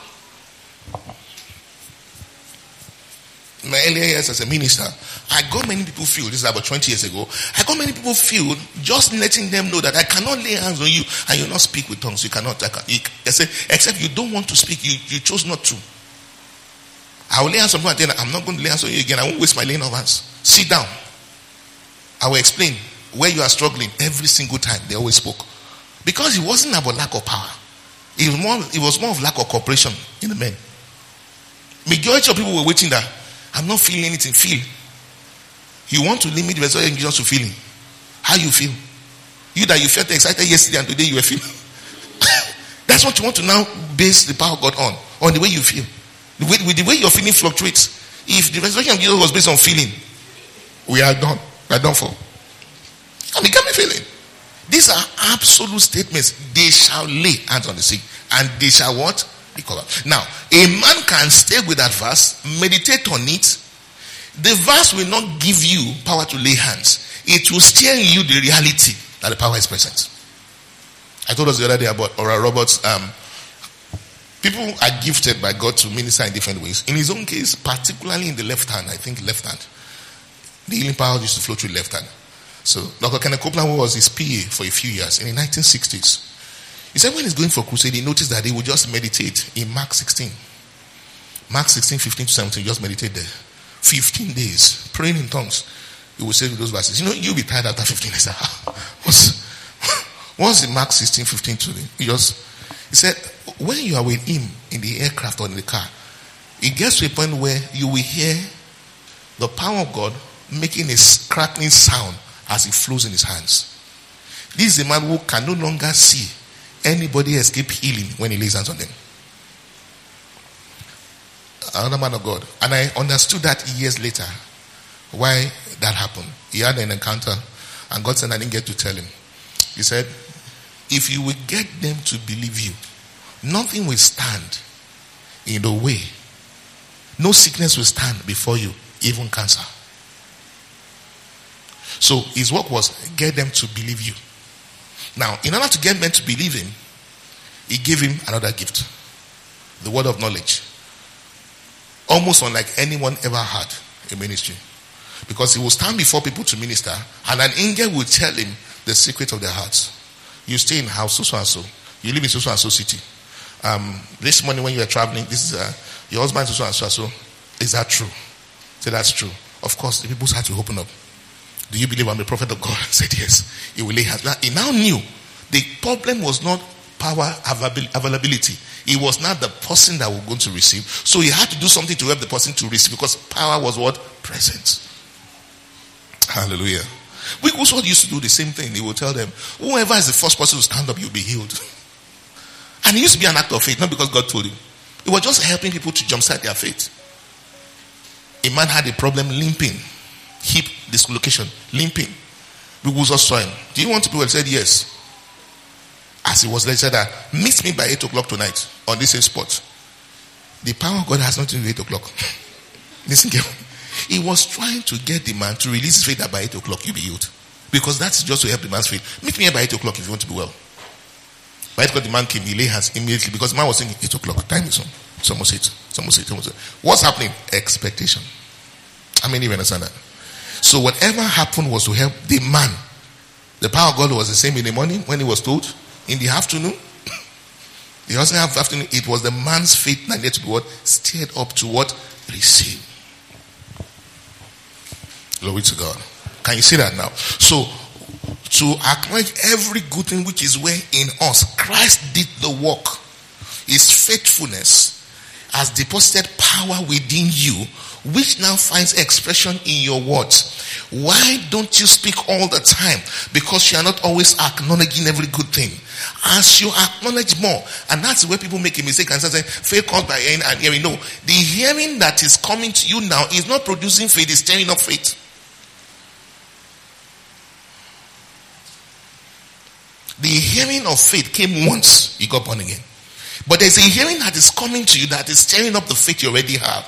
In my earlier years as a minister, I got many people feel, this is about 20 years ago, I got many people feel just letting them know that I cannot lay hands on you and you not speak with tongues. You cannot. I say, except you don't want to speak. You chose not to. I will lay hands on you and then I'm not going to lay hands on you again. I won't waste my laying of hands. Sit down. I will explain where you are struggling every single time. They always spoke. Because it wasn't about lack of power. It was more of lack of cooperation in the men. Majority of people were waiting that I'm not feeling anything. Feel. You want to limit the resurrection just to feeling. How you feel? You that you felt excited yesterday and today you were feeling. That's what you want to now base the power of God on the way you feel. With the way your feeling fluctuates. If the resurrection of Jesus was based on feeling, we are done. We are done for. And it can't be feeling. These are absolute statements. They shall lay hands on the sick. And they shall what? Recover. Now, a man can stay with that verse, meditate on it. The verse will not give you power to lay hands. It will steer you the reality that the power is present. I told us the other day about Oral Roberts. People are gifted by God to minister in different ways. In his own case, particularly in the left hand, I think left hand, the healing power used to flow through the left hand. So Dr. Kenneth Copeland was his PA for a few years in the 1960s. He said when he's going for crusade, he noticed that he would just meditate in Mark 16. Mark 16, 15 to 17, just meditate there. 15 days, praying in tongues. He would say those verses. You know, you'll be tired after 15 days. What's in Mark 16, 15 to me? He said, when you are with him in the aircraft or in the car, it gets to a point where you will hear the power of God making a crackling sound as it flows in his hands. This is a man who can no longer see anybody escape healing when he lays hands on them. Another man of God. And I understood that years later why that happened. He had an encounter and God said I didn't get to tell him. He said, if you will get them to believe you, nothing will stand in the way. No sickness will stand before you, even cancer. So his work was get them to believe you. Now, in order to get men to believe him, he gave him another gift. The word of knowledge. Almost unlike anyone ever had in ministry. Because he will stand before people to minister and an angel will tell him the secret of their hearts. You stay in house so and so. You live in so and so city. This morning when you are traveling, this is your husband so and so. Is that true? Say that's true. Of course, the people's hearts will open up. Do you believe I'm the prophet of God? I said yes. He will lay hands. He now knew the problem was not power availability. It was not the person that was going to receive. So he had to do something to help the person to receive because power was what? Present. Hallelujah. We also used to do the same thing. He would tell them, whoever is the first person to stand up, you'll be healed. And it used to be an act of faith, not because God told him. It was just helping people to jumpstart their faith. A man had a problem limping. Hip dislocation, limping. People just saw him. Do you want to people? He said yes. As he was there, he said that meet me by 8 o'clock tonight on this same spot. The power of God has nothing to do with 8 o'clock. Listen carefully. He was trying to get the man to release his faith that by 8 o'clock you'll be healed. Because that's just to help the man's faith. Meet me here by 8 o'clock if you want to be well. Right, because the man came, he lay hands immediately because the man was saying 8 o'clock. Time is on. It's almost 8. It's almost 8. Almost 8. What's happening? Expectation. How many of you understand that? So whatever happened was to help the man. The power of God was the same in the morning when he was told. In the afternoon, the afternoon, it was the man's faith that needed to be what? Stirred up to what? Receive. Glory to God. Can you see that now? So, to acknowledge every good thing which is where in us, Christ did the work. His faithfulness has deposited power within you, which now finds expression in your words. Why don't you speak all the time? Because you are not always acknowledging every good thing. As you acknowledge more, and that's where people make a mistake and say, faith comes by hearing and hearing. No, the hearing that is coming to you now is not producing faith, it's stirring up faith. The hearing of faith came once, you got born again. But there's a hearing that is coming to you that is stirring up the faith you already have.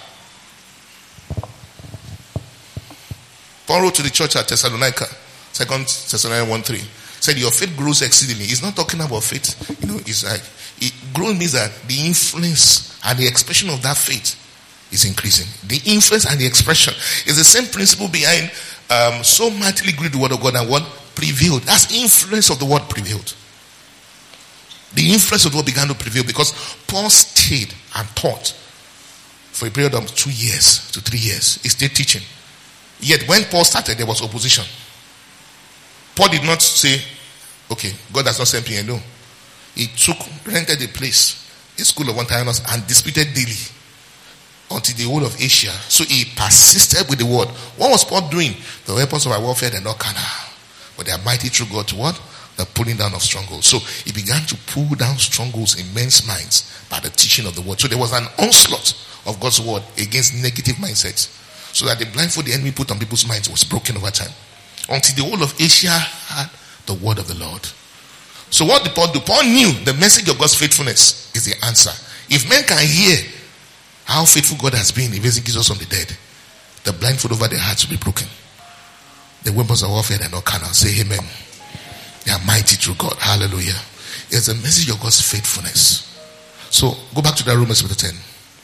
Paul wrote to the church at Thessalonica, 2 Thessalonians 1:3, said your faith grows exceedingly. He's not talking about faith. It's like, growing means that the influence and the expression of that faith is increasing. The influence and the expression is the same principle behind so mightily grew the word of God and what prevailed. That's influence of the word prevailed. The influence of the word began to prevail because Paul stayed and taught for a period of 2 years to 3 years. He stayed teaching. Yet when Paul started, there was opposition. Paul did not say, okay, God has not sent me. No. He rented a place, a school of 1,000 and disputed daily until the whole of Asia. So he persisted with the word. What was Paul doing? The weapons of our warfare, they're not carnal, but they are mighty through God to what? The pulling down of strongholds. So he began to pull down strongholds in men's minds by the teaching of the word. So there was an onslaught of God's word against negative mindsets. So that the blindfold the enemy put on people's minds was broken over time. Until the whole of Asia had the word of the Lord. So what did Paul do? Paul knew the message of God's faithfulness is the answer. If men can hear how faithful God has been in raising Jesus from the dead, the blindfold over their hearts will be broken. The weapons of warfare are not carnal. Say amen. They are mighty through God. Hallelujah. It's a message of God's faithfulness. So go back to that Romans chapter 10.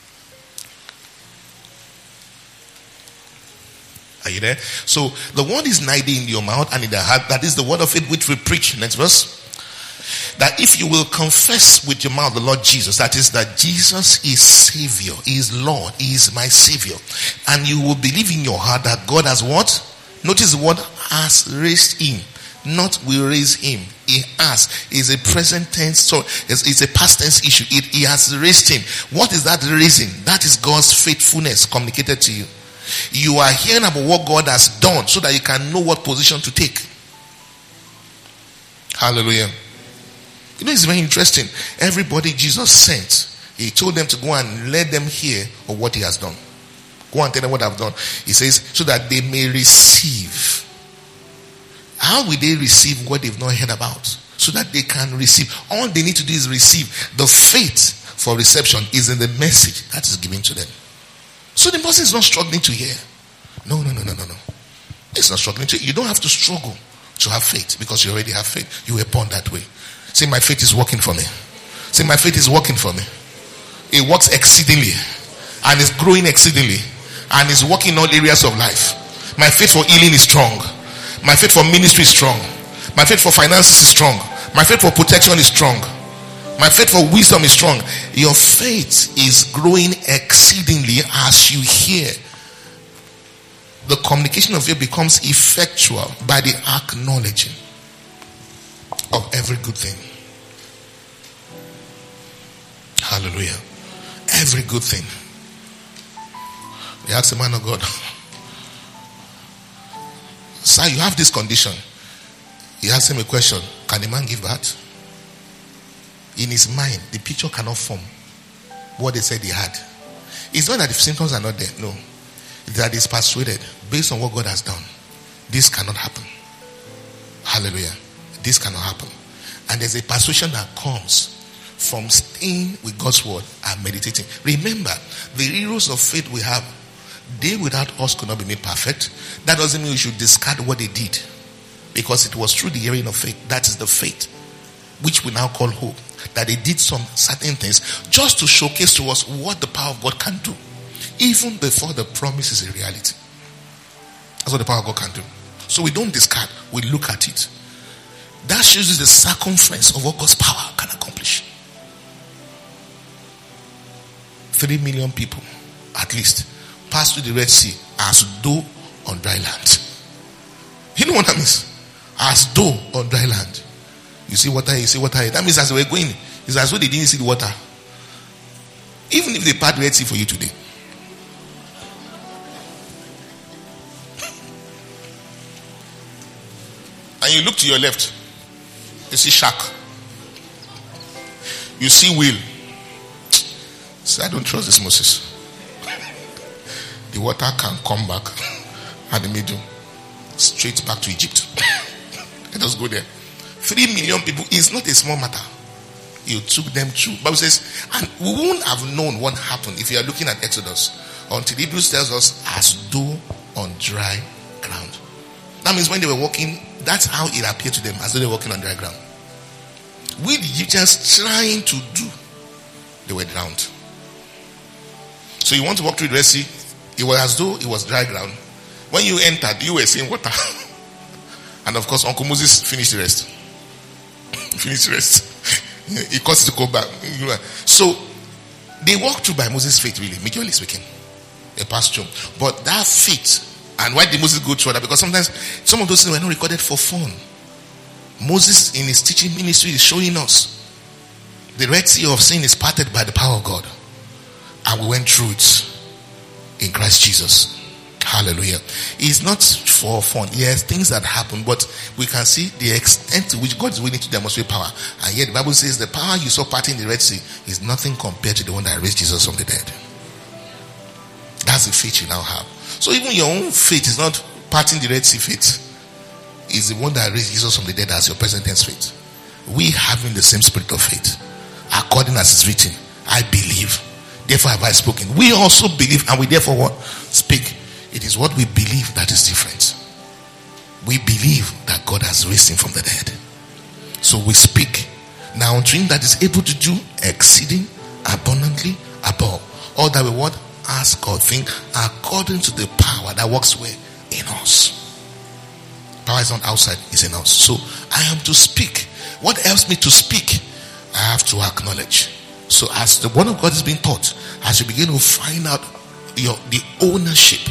Are you there? So the word is nigh in your mouth and in the heart. That is the word of faith which we preach. Next verse. That if you will confess with your mouth the Lord Jesus, that is that Jesus is Savior, He is Lord, He is my Savior, and you will believe in your heart that God has what? Notice the word has raised Him, not will raise Him. He has. Is a present tense, so it's a past tense issue. He has raised Him. What is that raising? That is God's faithfulness communicated to you. You are hearing about what God has done so that you can know what position to take. Hallelujah. It's very interesting. Everybody Jesus sent, He told them to go and let them hear of what He has done. Go and tell them what I've done. He says, so that they may receive. How will they receive what they've not heard about? So that they can receive. All they need to do is receive. The faith for reception is in the message that is given to them. So the person is not struggling to hear. No. It's not struggling to hear. You don't have to struggle to have faith because you already have faith. You were born that way. Say, my faith is working for me. Say, my faith is working for me. It works exceedingly and is growing exceedingly and is working in all areas of life. My faith for healing is strong. My faith for ministry is strong. My faith for finances is strong. My faith for protection is strong. My faith for wisdom is strong. Your faith is growing exceedingly as you hear. The communication of faith becomes effectual by the acknowledging of every good thing. Hallelujah. Every good thing. They asked the man of God, sir, you have this condition. He asked him a question. Can a man give that? In his mind, the picture cannot form what they said he had. It's not that the symptoms are not there. No. It's that he's persuaded, based on what God has done, this cannot happen. Hallelujah. This cannot happen. And there's a persuasion that comes from staying with God's word and meditating. Remember, the heroes of faith we have, they without us could not be made perfect. That doesn't mean we should discard what they did, because it was through the hearing of faith. That is the faith which we now call hope. that they did some certain things just to showcase to us what the power of God can do, even before the promise is a reality. That's what the power of God can do. So we don't discard, we look at it. That shows you the circumference of what God's power can accomplish. 3 million people, at least, passed through the Red Sea as though on dry land. You know what that means? As though on dry land. You see water, you see water. That means as they were going, it's as though they didn't see the water. Even if they part the Red Sea for you today. And you look to your left, you see shark. You see whale. So I don't trust this Moses. The water can come back at the middle, straight back to Egypt. Let us go there. 3 million people is not a small matter. You took them through. Bible says, and we won't have known what happened if you are looking at Exodus until Hebrews tells us as though on dry ground. That means when they were walking, that's how it appeared to them, as though they were walking on dry ground. With the Egyptians trying to do, they were drowned. So you want to walk through the Red Sea, it was as though it was dry ground. When you entered, you were seeing water. And of course, Uncle Moses finished the rest. Finished the rest. He caused to go back. So they walked through by Moses' faith, really, majorly speaking. They passed through. But that faith, and why did Moses go through that? Because sometimes some of those things were not recorded for fun. Moses, in his teaching ministry, is showing us the Red Sea of sin is parted by the power of God. And we went through it in Christ Jesus. Hallelujah. It's not for fun. Yes, things that happen, but we can see the extent to which God is willing to demonstrate power. And yet the Bible says the power you saw parting the Red Sea is nothing compared to the one that raised Jesus from the dead. That's the faith you now have. So even your own faith is not parting the Red Sea faith. It's the one that raised Jesus from the dead as your present tense faith. We having the same spirit of faith. According as it's written, I believe, therefore have I spoken. We also believe, and we therefore what? Speak. It is what we believe that is different. We believe that God has raised him from the dead. So we speak now unto him that is able to do exceeding abundantly above all that we what? Ask or think according to the power that works where? In us. Power is not outside, it's in us. So I am to speak. What helps me to speak? I have to acknowledge. So as the word of God is being taught, as you begin to find out the ownership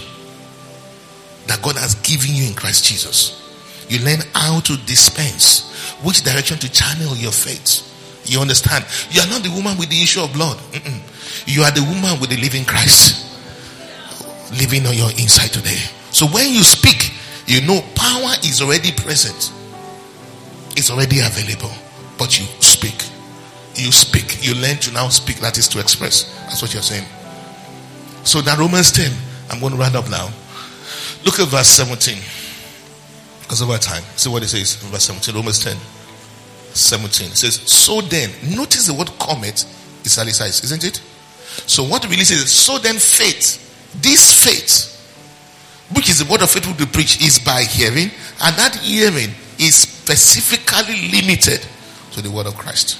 that God has given you in Christ Jesus, you learn how to dispense, which direction to channel your faith. You understand? You are not the woman with the issue of blood. You are the woman with the living Christ living on your inside today. So when you speak, you know power is already present. It's already available. But you speak. You speak. You learn to now speak. That is to express. That's what you're saying. So that Romans 10, I'm going to round up now. Look at verse 17. Because of our time. See what it says in verse 17. Romans 10, 17. It says, so then, notice the word comet is italicized, isn't it? So what it really says is, so then faith, this faith, which is the word of faith we preach, is by hearing, and that hearing is specifically limited to the word of Christ.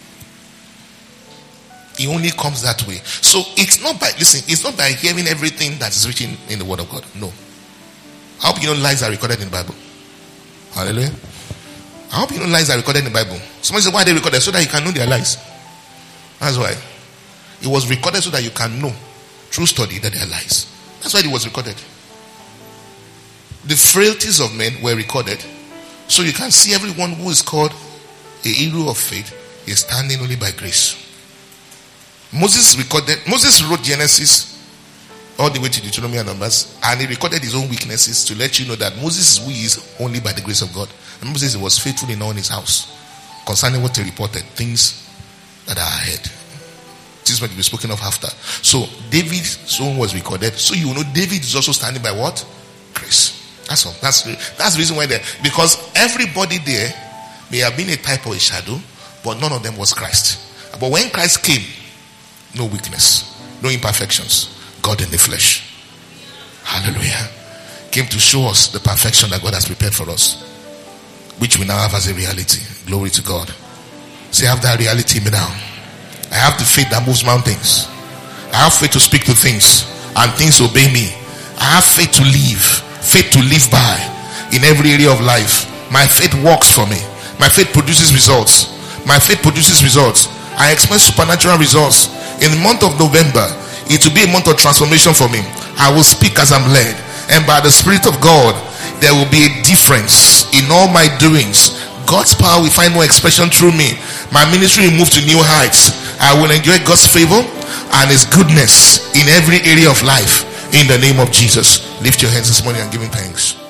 It only comes that way. So it's not by, listen, it's not by hearing everything that is written in the word of God. No. I hope you know lies are recorded in the Bible. Hallelujah. I hope you know lies are recorded in the Bible. Somebody said, why are they recorded? So that you can know their lies. That's why. It was recorded so that you can know through study that they are lies. That's why it was recorded. The frailties of men were recorded so you can see everyone who is called a hero of faith is standing only by grace. Moses wrote Genesis all the way to Deuteronomy and Numbers, and he recorded his own weaknesses to let you know that Moses is who he is only by the grace of God. And Moses was faithful in all in his house concerning what he reported, things that are ahead. This is what will be spoken of after. So David's own was recorded, so you know David is also standing by what? Grace. That's all. That's the reason why because everybody there may have been a type or a shadow, but none of them was Christ. But when Christ came, no weakness, no imperfections. God in the flesh. Hallelujah. Came to show us the perfection that God has prepared for us, which we now have as a reality. Glory to God. Say, I have that reality in me now. I have the faith that moves mountains. I have faith to speak to things and things obey me. I have faith to live by in every area of life. My faith works for me. My faith produces results. My faith produces results. I expect supernatural results. In the month of November, it will be a month of transformation for me. I will speak as I'm led, and by the Spirit of God, there will be a difference in all my doings. God's power will find more expression through me. My ministry will move to new heights. I will enjoy God's favor and His goodness in every area of life. In the name of Jesus. Lift your hands this morning and give Him thanks.